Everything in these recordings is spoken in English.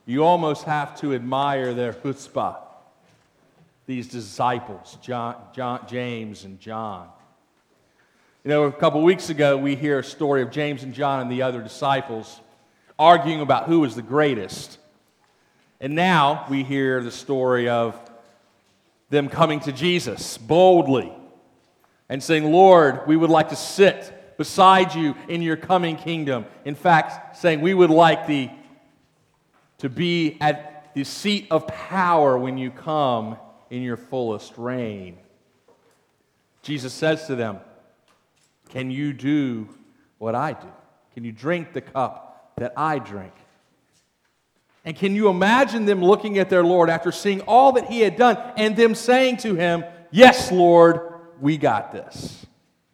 You almost have to admire their chutzpah, these disciples, James and John. You know, a couple weeks ago, we hear a story of James and John and the other disciples arguing about who was the greatest. And now we hear the story of them coming to Jesus boldly and saying, Lord, we would like to sit beside you in your coming kingdom. In fact, saying we would like to be at the seat of power when you come in your fullest reign. Jesus says to them, can you do what I do? Can you drink the cup that I drink? And can you imagine them looking at their Lord after seeing all that he had done and them saying to him, yes, Lord, we got this.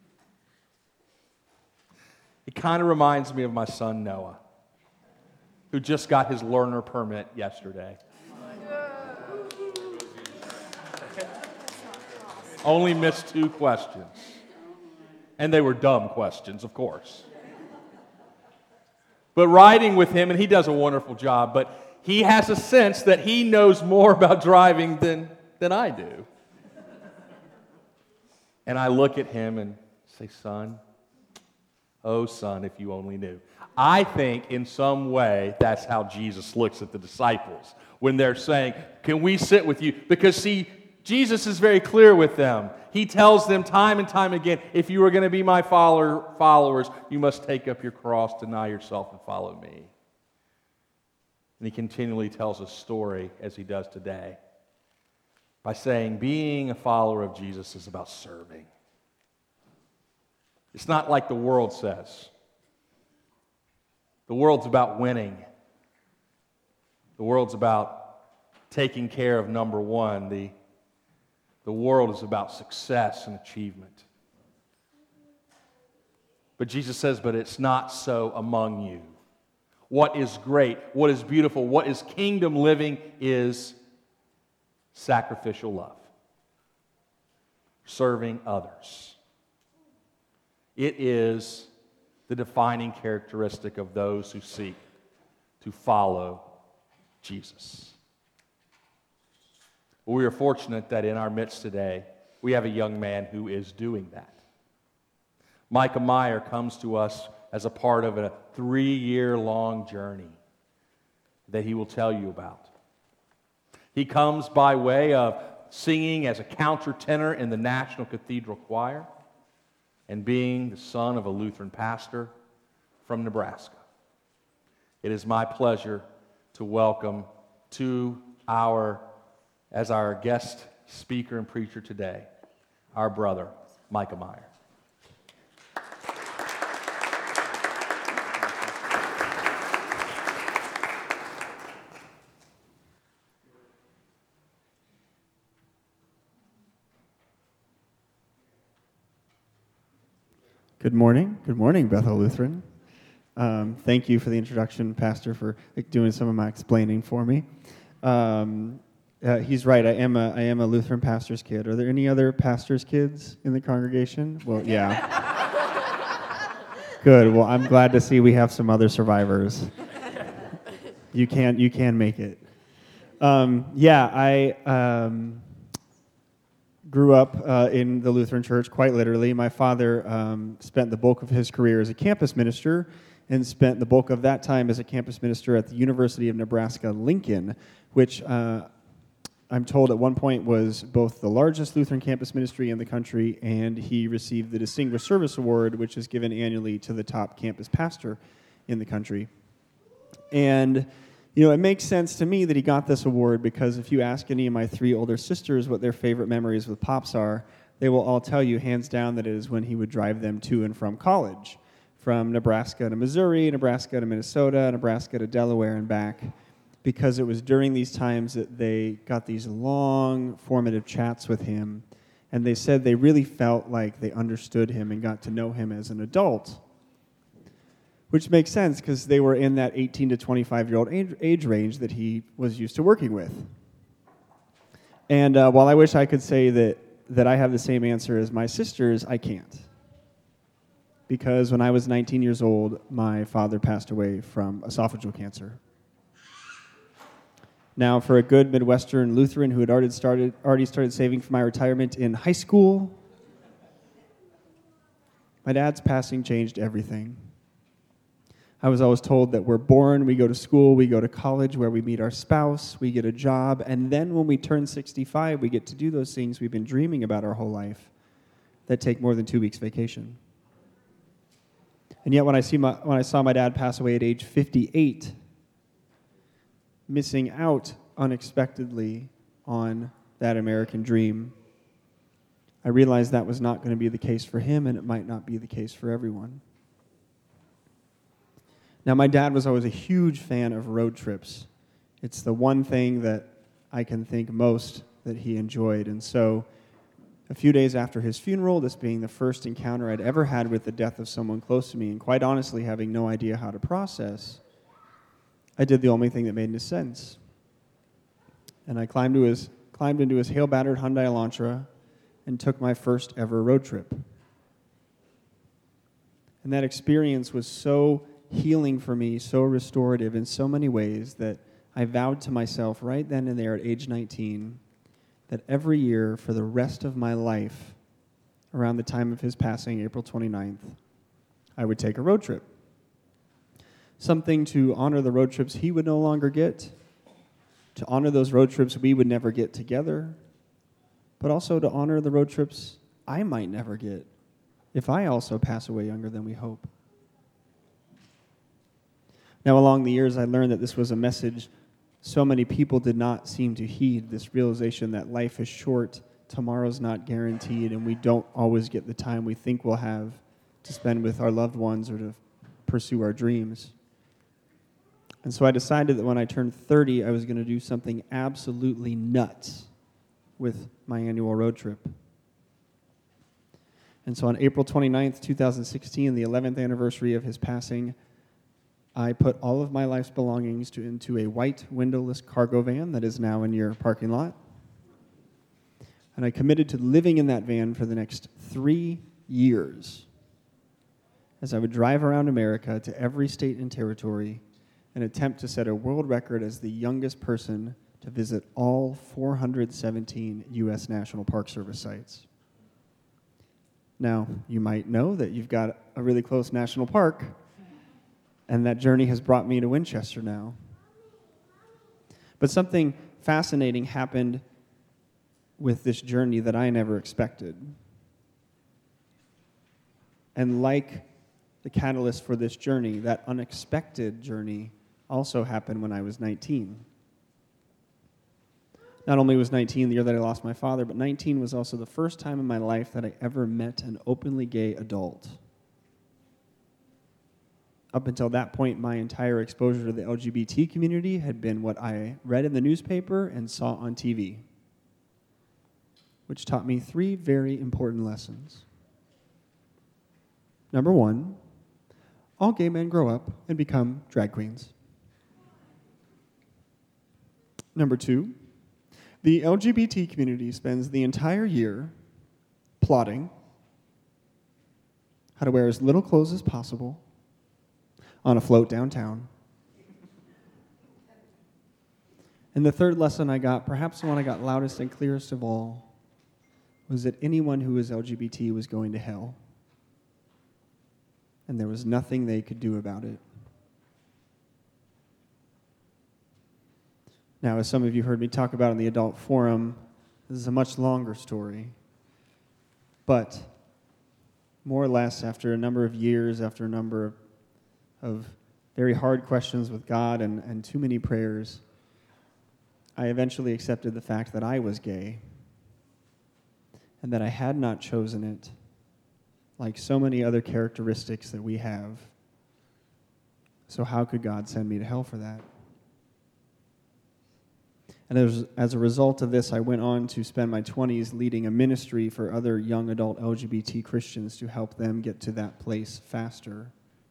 It kind of reminds me of my son Noah, who just got his learner permit yesterday. Only missed 2 questions. And they were dumb questions, of course. But riding with him, and he does a wonderful job, but he has a sense that he knows more about driving than I do. And I look at him and say, son, oh son, if you only knew. I think in some way that's how Jesus looks at the disciples when they're saying, can we sit with you? Because see, Jesus is very clear with them. He tells them time and time again, if you are going to be my followers, you must take up your cross, deny yourself, and follow me. And he continually tells a story, as he does today, by saying being a follower of Jesus is about serving. It's not like the world says. The world's about winning. The world's about taking care of number one. The world is about success and achievement. But Jesus says, but it's not so among you. What is great, what is beautiful, what is kingdom living is sacrificial love. Serving others. It is the defining characteristic of those who seek to follow Jesus. We are fortunate that in our midst today, we have a young man who is doing that. Micah Meyer comes to us as a part of a 3-year-long journey that he will tell you about. He comes by way of singing as a countertenor in the National Cathedral Choir and being the son of a Lutheran pastor from Nebraska. It is my pleasure to welcome as our guest speaker and preacher today, our brother, Micah Meyer. Good morning. Good morning, Bethel Lutheran. Thank you for the introduction, Pastor, for doing some of my explaining for me. He's right. I am a Lutheran pastor's kid. Are there any other pastor's kids in the congregation? Well, yeah. Good. Well, I'm glad to see we have some other survivors. You can make it. I grew up in the Lutheran Church, quite literally. My father spent the bulk of his career as a campus minister and spent the bulk of that time as a campus minister at the University of Nebraska-Lincoln, which I'm told at one point was both the largest Lutheran campus ministry in the country, and he received the Distinguished Service Award, which is given annually to the top campus pastor in the country. And it makes sense to me that he got this award because if you ask any of my 3 older sisters what their favorite memories with Pops are, they will all tell you hands down that it is when he would drive them to and from college, from Nebraska to Missouri, Nebraska to Minnesota, Nebraska to Delaware and back, because it was during these times that they got these long, formative chats with him, and they said they really felt like they understood him and got to know him as an adult. Which makes sense because they were in that 18 to 25-year-old age range that he was used to working with. And while I wish I could say that I have the same answer as my sisters, I can't. Because when I was 19 years old, my father passed away from esophageal cancer. Now, for a good Midwestern Lutheran who had already started saving for my retirement in high school, my dad's passing changed everything. I was always told that we're born, we go to school, we go to college where we meet our spouse, we get a job, and then when we turn 65, we get to do those things we've been dreaming about our whole life that take more than 2 weeks vacation. And yet when I saw my dad pass away at age 58, missing out unexpectedly on that American dream, I realized that was not going to be the case for him, and it might not be the case for everyone. Now, my dad was always a huge fan of road trips. It's the one thing that I can think most that he enjoyed. And so, a few days after his funeral, this being the first encounter I'd ever had with the death of someone close to me, and quite honestly having no idea how to process, I did the only thing that made any sense. And I climbed into his hail-battered Hyundai Elantra and took my first ever road trip. And that experience was so healing for me, so restorative in so many ways that I vowed to myself right then and there at age 19 that every year for the rest of my life, around the time of his passing, April 29th, I would take a road trip. Something to honor the road trips he would no longer get, to honor those road trips we would never get together, but also to honor the road trips I might never get if I also pass away younger than we hope. Now, along the years, I learned that this was a message so many people did not seem to heed, this realization that life is short, tomorrow's not guaranteed, and we don't always get the time we think we'll have to spend with our loved ones or to pursue our dreams. And so I decided that when I turned 30, I was going to do something absolutely nuts with my annual road trip. And so on April 29th, 2016, the 11th anniversary of his passing, I put all of my life's belongings into a white windowless cargo van that is now in your parking lot. And I committed to living in that van for the next 3 years as I would drive around America to every state and territory and attempt to set a world record as the youngest person to visit all 417 U.S. National Park Service sites. Now, you might know that you've got a really close national park, and that journey has brought me to Winchester now. But something fascinating happened with this journey that I never expected. And like the catalyst for this journey, that unexpected journey also happened when I was 19. Not only was 19 the year that I lost my father, but 19 was also the first time in my life that I ever met an openly gay adult. Up until that point, my entire exposure to the LGBT community had been what I read in the newspaper and saw on TV, which taught me 3 very important lessons. Number 1, all gay men grow up and become drag queens. Number 2, the LGBT community spends the entire year plotting how to wear as little clothes as possible on a float downtown. And the third lesson I got, perhaps the one I got loudest and clearest of all, was that anyone who was LGBT was going to hell. And there was nothing they could do about it. Now, as some of you heard me talk about in the adult forum, this is a much longer story. But more or less, after a number of years, after a number of very hard questions with God and too many prayers, I eventually accepted the fact that I was gay and that I had not chosen it, like so many other characteristics that we have. So how could God send me to hell for that? And as a result of this, I went on to spend my 20s leading a ministry for other young adult LGBT Christians to help them get to that place faster.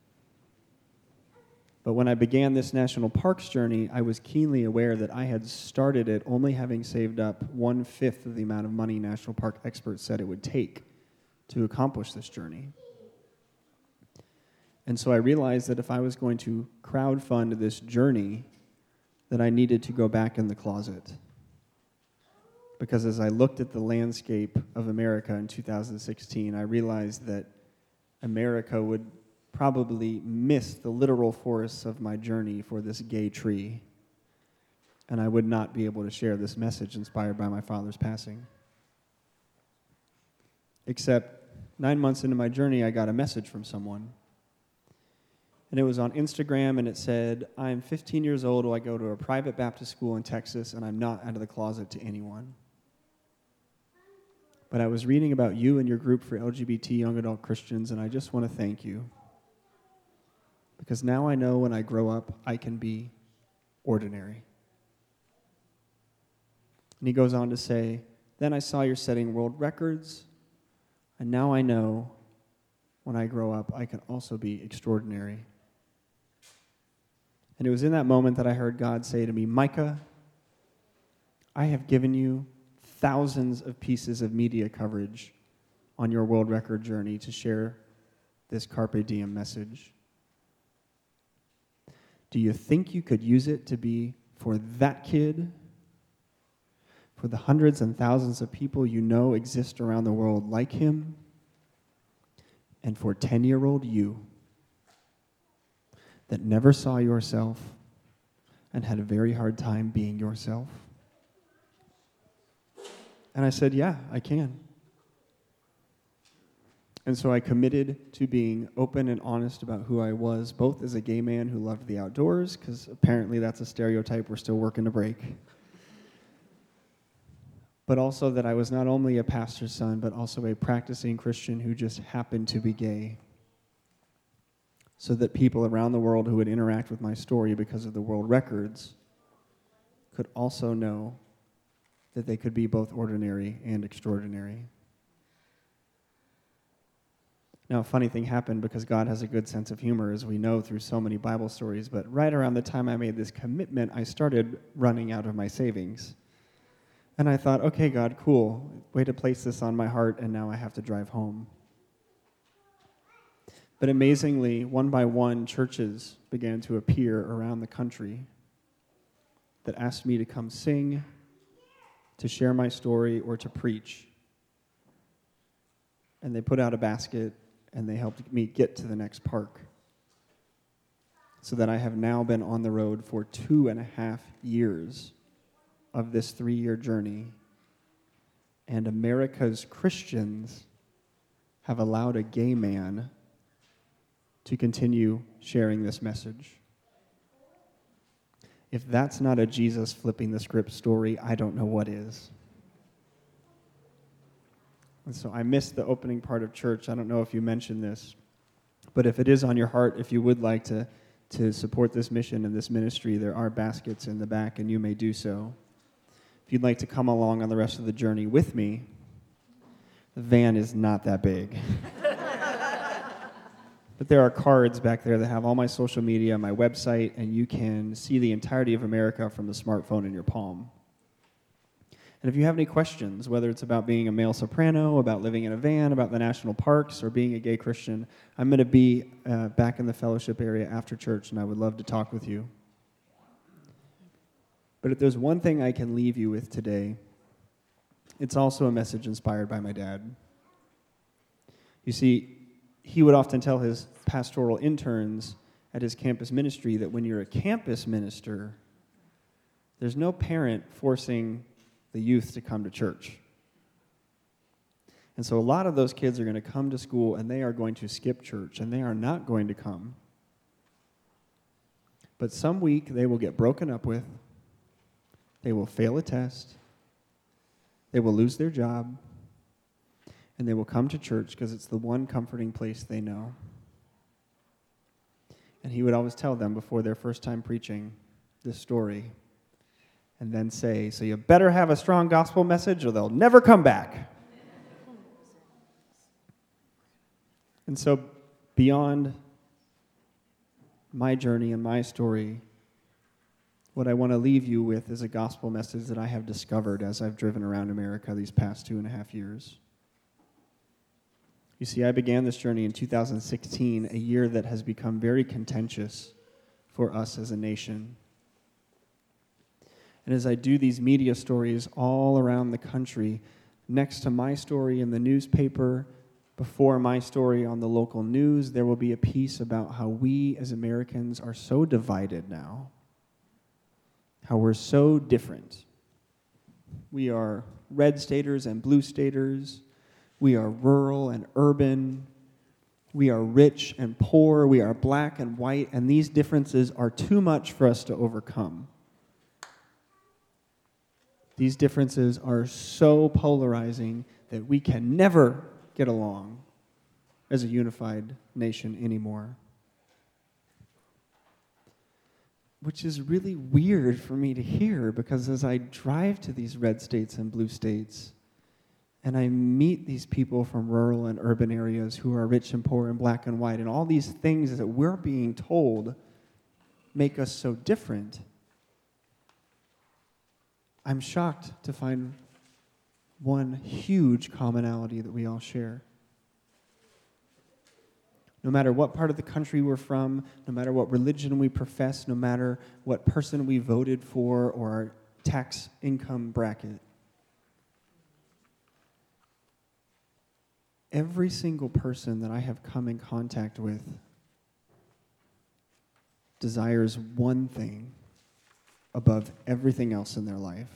But when I began this national parks journey, I was keenly aware that I had started it only having saved up 1/5 of the amount of money national park experts said it would take to accomplish this journey. And so I realized that if I was going to crowdfund this journey, that I needed to go back in the closet. Because as I looked at the landscape of America in 2016, I realized that America would probably miss the literal force of my journey for this gay tree, and I would not be able to share this message inspired by my father's passing. Except 9 months into my journey, I got a message from someone. And it was on Instagram, and it said, I'm 15 years old, I go to a private Baptist school in Texas, and I'm not out of the closet to anyone. But I was reading about you and your group for LGBT young adult Christians, and I just want to thank you. Because now I know when I grow up, I can be ordinary. And he goes on to say, then I saw you're setting world records, and now I know when I grow up, I can also be extraordinary. And it was in that moment that I heard God say to me, Micah, I have given you thousands of pieces of media coverage on your world record journey to share this Carpe Diem message. Do you think you could use it to be for that kid, for the hundreds and thousands of people you know exist around the world like him, and for 10-year-old you that never saw yourself and had a very hard time being yourself? And I said, yeah, I can. And so I committed to being open and honest about who I was, both as a gay man who loved the outdoors, because apparently that's a stereotype we're still working to break, but also that I was not only a pastor's son, but also a practicing Christian who just happened to be gay, so that people around the world who would interact with my story because of the world records could also know that they could be both ordinary and extraordinary. Now, a funny thing happened because God has a good sense of humor, as we know through so many Bible stories, but right around the time I made this commitment, I started running out of my savings. And I thought, okay, God, cool, way to place this on my heart, and now I have to drive home. But amazingly, one by one, churches began to appear around the country that asked me to come sing, to share my story, or to preach. And they put out a basket, and they helped me get to the next park. So that I have now been on the road for 2.5 years of this 3-year journey. And America's Christians have allowed a gay man to continue sharing this message. If that's not a Jesus flipping the script story, I don't know what is. And so I missed the opening part of church. I don't know if you mentioned this, but if it is on your heart, if you would like to support this mission and this ministry, there are baskets in the back, and you may do so. If you'd like to come along on the rest of the journey with me, the van is not that big. But there are cards back there that have all my social media, my website, and you can see the entirety of America from the smartphone in your palm. And if you have any questions, whether it's about being a male soprano, about living in a van, about the national parks, or being a gay Christian, I'm going to be back in the fellowship area after church, and I would love to talk with you. But if there's one thing I can leave you with today, it's also a message inspired by my dad. You see, he would often tell his pastoral interns at his campus ministry that when you're a campus minister, there's no parent forcing the youth to come to church. And so a lot of those kids are going to come to school and they are going to skip church and they are not going to come. But some week they will get broken up with, they will fail a test, they will lose their job, and they will come to church because it's the one comforting place they know. And he would always tell them before their first time preaching this story, and then say, so you better have a strong gospel message or they'll never come back. And so beyond my journey and my story, what I want to leave you with is a gospel message that I have discovered as I've driven around America these past 2.5 years. You see, I began this journey in 2016, a year that has become very contentious for us as a nation. And as I do these media stories all around the country, next to my story in the newspaper, before my story on the local news, there will be a piece about how we as Americans are so divided now, how we're so different. We are red staters and blue staters. We are rural and urban. We are rich and poor. We are black and white. And these differences are too much for us to overcome. These differences are so polarizing that we can never get along as a unified nation anymore. Which is really weird for me to hear, because as I drive to these red states and blue states, and I meet these people from rural and urban areas who are rich and poor and black and white, and all these things that we're being told make us so different, I'm shocked to find one huge commonality that we all share. No matter what part of the country we're from, no matter what religion we profess, no matter what person we voted for or our tax income bracket, every single person that I have come in contact with desires one thing above everything else in their life.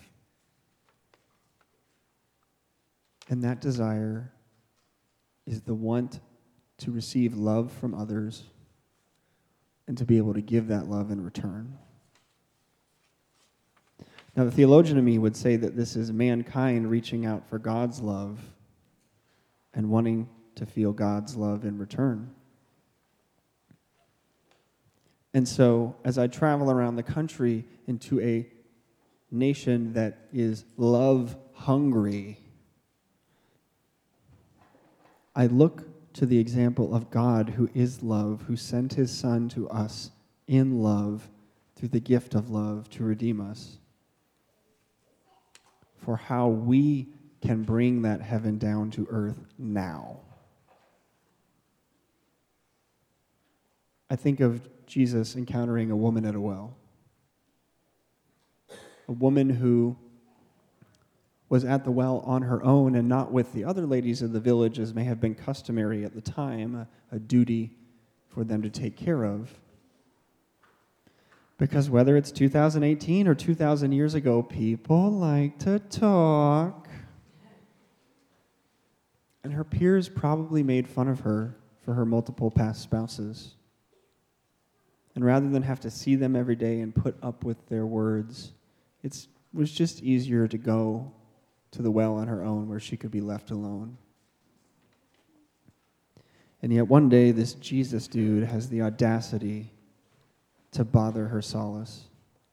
And that desire is the want to receive love from others and to be able to give that love in return. Now, the theologian in me would say that this is mankind reaching out for God's love and wanting to feel God's love in return. And so, as I travel around the country into a nation that is love hungry, I look to the example of God, who is love, who sent his Son to us in love through the gift of love to redeem us, for how we can bring that heaven down to earth now. I think of Jesus encountering a woman at a well. A woman who was at the well on her own and not with the other ladies of the village, as may have been customary at the time, a duty for them to take care of. Because whether it's 2018 or 2,000 years ago, people like to talk. And her peers probably made fun of her for her multiple past spouses. And rather than have to see them every day and put up with their words, it was just easier to go to the well on her own where she could be left alone. And yet one day, this Jesus dude has the audacity to bother her solace.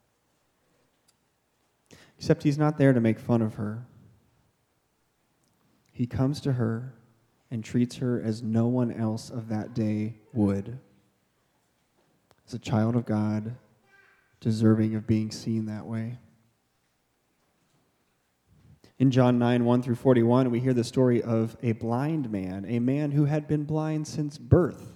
Except he's not there to make fun of her. He comes to her and treats her as no one else of that day would. As a child of God, deserving of being seen that way. In John 9, 1 through 41, we hear the story of a blind man, a man who had been blind since birth.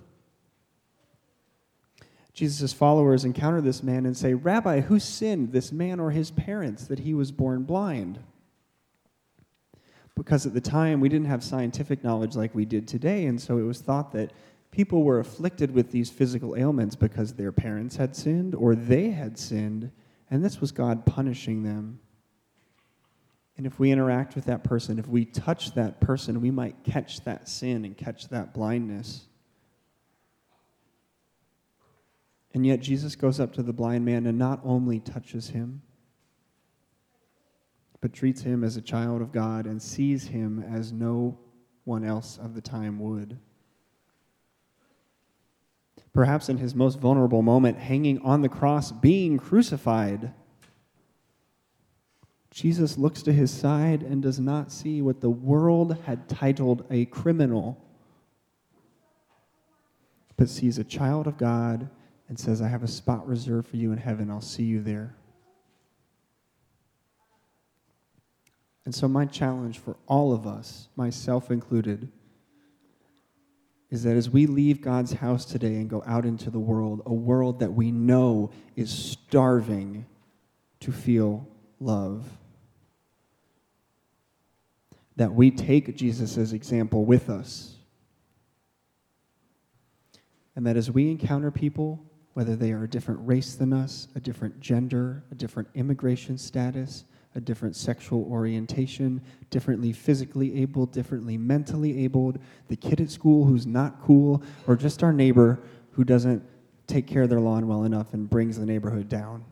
Jesus' followers encounter this man and say, "Rabbi, who sinned, this man or his parents, that he was born blind?" Because at the time, we didn't have scientific knowledge like we did today, and so it was thought that people were afflicted with these physical ailments because their parents had sinned or they had sinned, and this was God punishing them. And if we interact with that person, if we touch that person, we might catch that sin and catch that blindness. And yet Jesus goes up to the blind man and not only touches him, but treats him as a child of God and sees him as no one else of the time would. Perhaps in his most vulnerable moment, hanging on the cross, being crucified, Jesus looks to his side and does not see what the world had titled a criminal, but sees a child of God and says, "I have a spot reserved for you in heaven. I'll see you there." And so my challenge for all of us, myself included, is that as we leave God's house today and go out into the world, a world that we know is starving to feel love. That we take Jesus' example with us. And that as we encounter people, whether they are a different race than us, a different gender, a different immigration status, a different sexual orientation, differently physically able, differently mentally abled, the kid at school who's not cool, or just our neighbor who doesn't take care of their lawn well enough and brings the neighborhood down.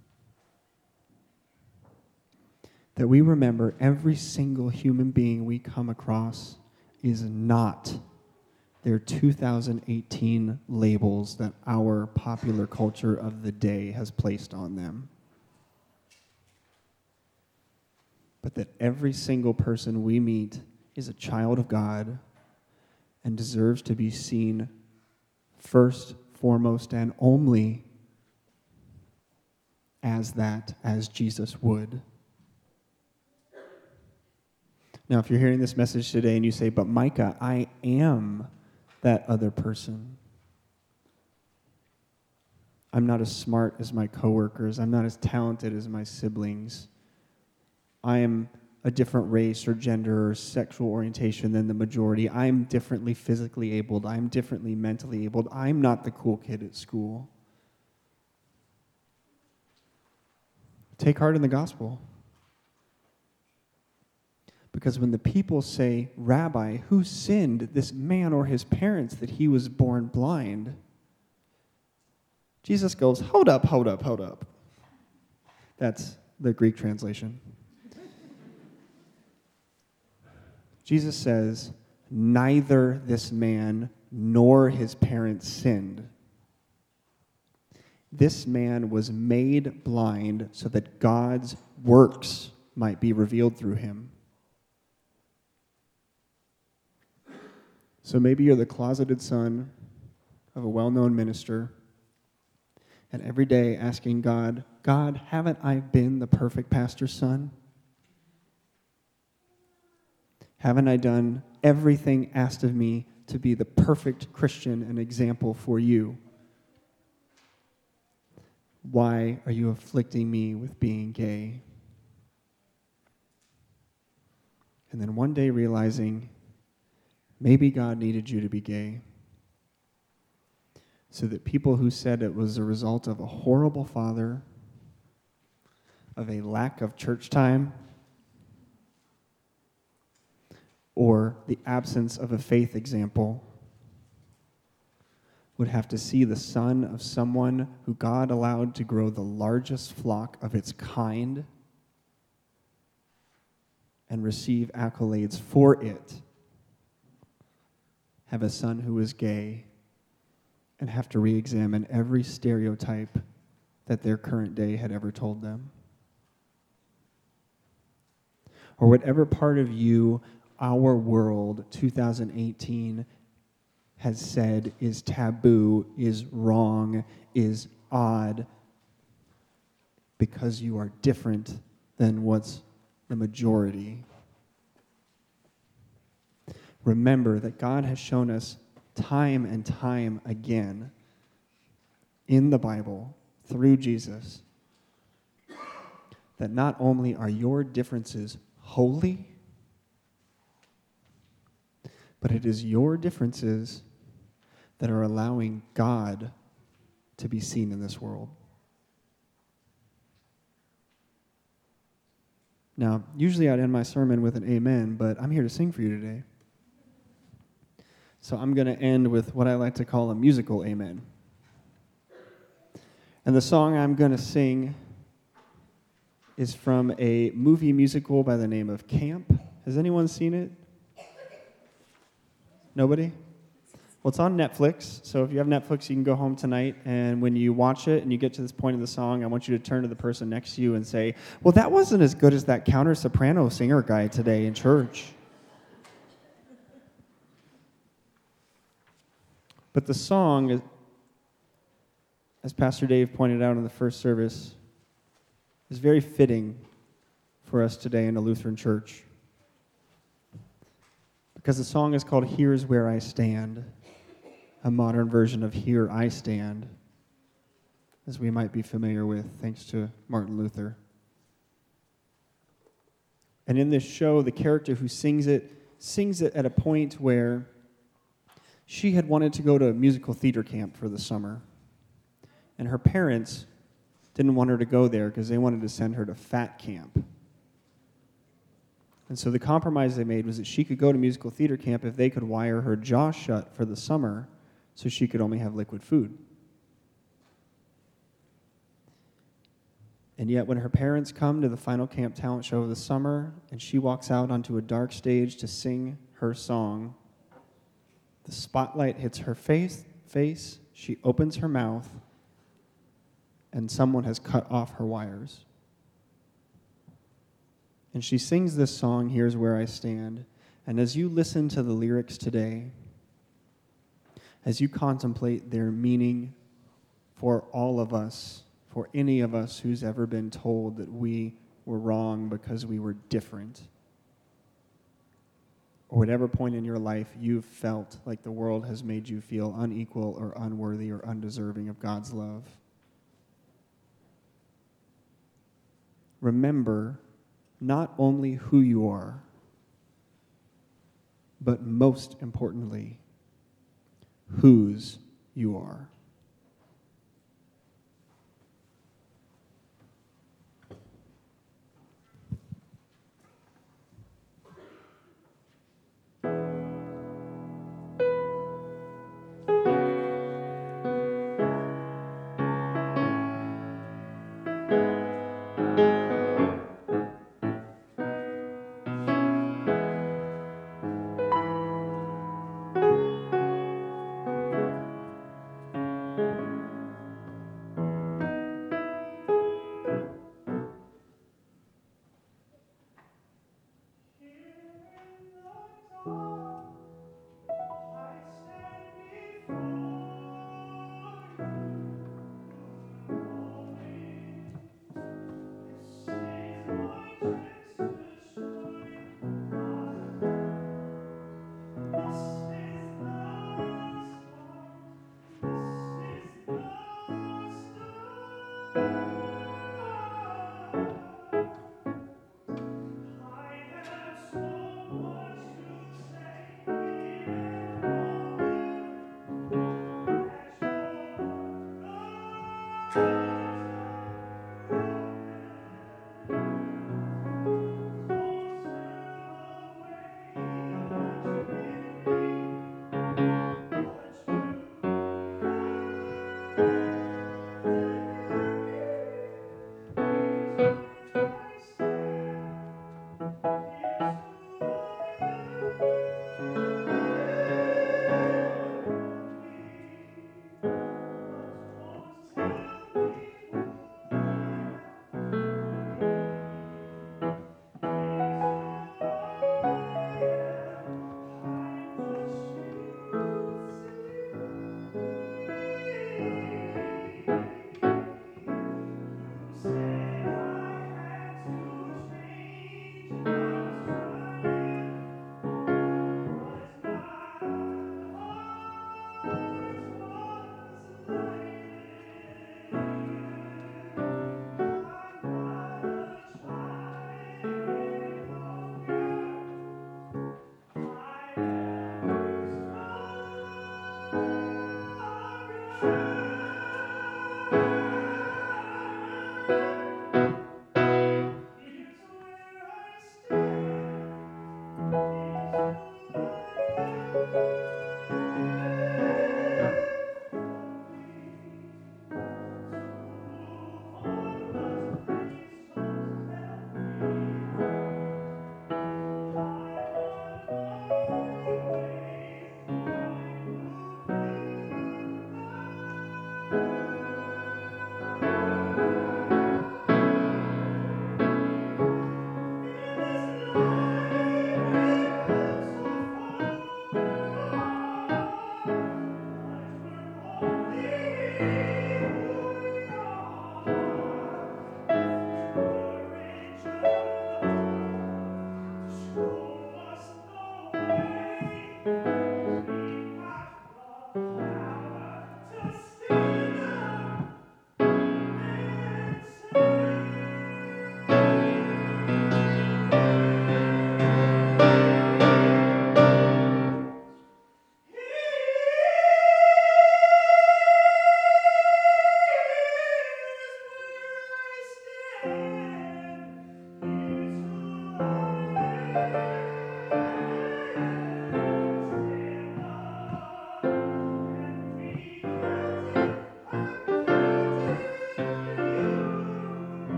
That we remember every single human being we come across is not their 2018 labels that our popular culture of the day has placed on them. But that every single person we meet is a child of God and deserves to be seen first, foremost, and only as that, as Jesus would. Now, if you're hearing this message today and you say, but Micah, I am that other person. I'm not as smart as my coworkers. I'm not as talented as my siblings. I am a different race or gender or sexual orientation than the majority. I'm differently physically abled. I'm differently mentally abled. I'm not the cool kid at school. Take heart in the gospel. Because when the people say, Rabbi, who sinned, this man or his parents, that he was born blind? Jesus goes, hold up, hold up, hold up. That's the Greek translation. Jesus says, neither this man nor his parents sinned. This man was made blind so that God's works might be revealed through him. So maybe you're the closeted son of a well-known minister, and every day asking God, God, haven't I been the perfect pastor's son? Haven't I done everything asked of me to be the perfect Christian and example for you? Why are you afflicting me with being gay? And then one day realizing, maybe God needed you to be gay so that people who said it was a result of a horrible father, of a lack of church time, or the absence of a faith example, would have to see the son of someone who God allowed to grow the largest flock of its kind and receive accolades for it, have a son who is gay, and have to re-examine every stereotype that their current day had ever told them. Or whatever part of you, our world, 2018, has said is taboo, is wrong, is odd, because you are different than what's the majority. Remember that God has shown us time and time again in the Bible, through Jesus, that not only are your differences holy, but it is your differences that are allowing God to be seen in this world. Now, usually I'd end my sermon with an amen, but I'm here to sing for you today. So I'm going to end with what I like to call a musical amen. And the song I'm going to sing is from a movie musical by the name of Camp. Has anyone seen it? Nobody? Well, it's on Netflix, so if you have Netflix, you can go home tonight, and when you watch it and you get to this point of the song, I want you to turn to the person next to you and say, well, that wasn't as good as that counter-soprano singer guy today in church. But the song, as Pastor Dave pointed out in the first service, is very fitting for us today in a Lutheran church. Because the song is called Here's Where I Stand, a modern version of Here I Stand, as we might be familiar with, thanks to Martin Luther. And in this show, the character who sings it at a point where she had wanted to go to a musical theater camp for the summer. And her parents didn't want her to go there because they wanted to send her to fat camp. And so the compromise they made was that she could go to musical theater camp if they could wire her jaw shut for the summer so she could only have liquid food. And yet when her parents come to the final camp talent show of the summer and she walks out onto a dark stage to sing her song, the spotlight hits her face, she opens her mouth, and someone has cut off her wires. And she sings this song, Here's Where I Stand. And as you listen to the lyrics today, as you contemplate their meaning for all of us, for any of us who's ever been told that we were wrong because we were different, or whatever point in your life you've felt like the world has made you feel unequal or unworthy or undeserving of God's love, remember not only who you are, but most importantly, whose you are.